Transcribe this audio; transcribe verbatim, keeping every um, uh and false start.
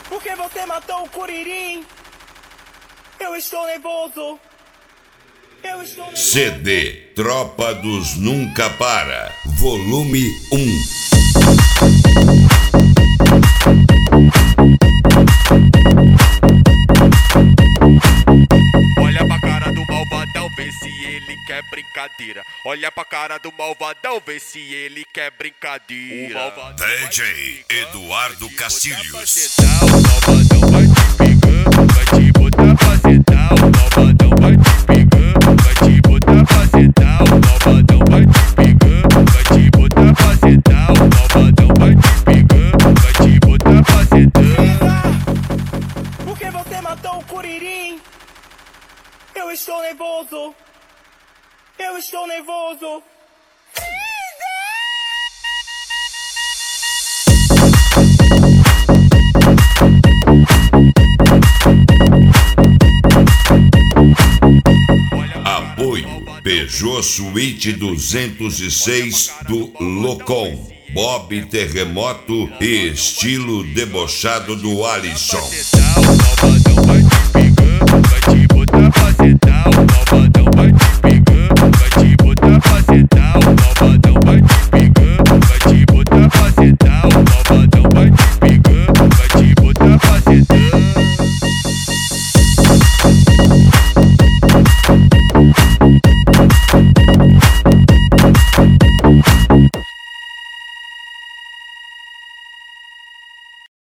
Porque você matou o Curirim. Eu estou nervoso. Eu estou nervoso. C D Tropa dos Nunca Para, volume um. Olha pra cara do malvadão, vê se ele quer brincadeira. Olha pra cara do malvadão, vê se ele quer brincadeira. D J Eduardo Castilhos. O malvadão vai te pegar, vai te botar pra sentar. O malvadão vai te pegar, vai te botar pra sentar. O malvadão vai te pegar, vai te botar pra sentar. O malvadão vai te pegar, vai te botar pra sentar. Porque você matou o Curirim. Eu estou nervoso. Eu estou nervoso. Apoio Peugeot Suite duzentos e seis do Locom, Bob Terremoto e estilo debochado do Alisson.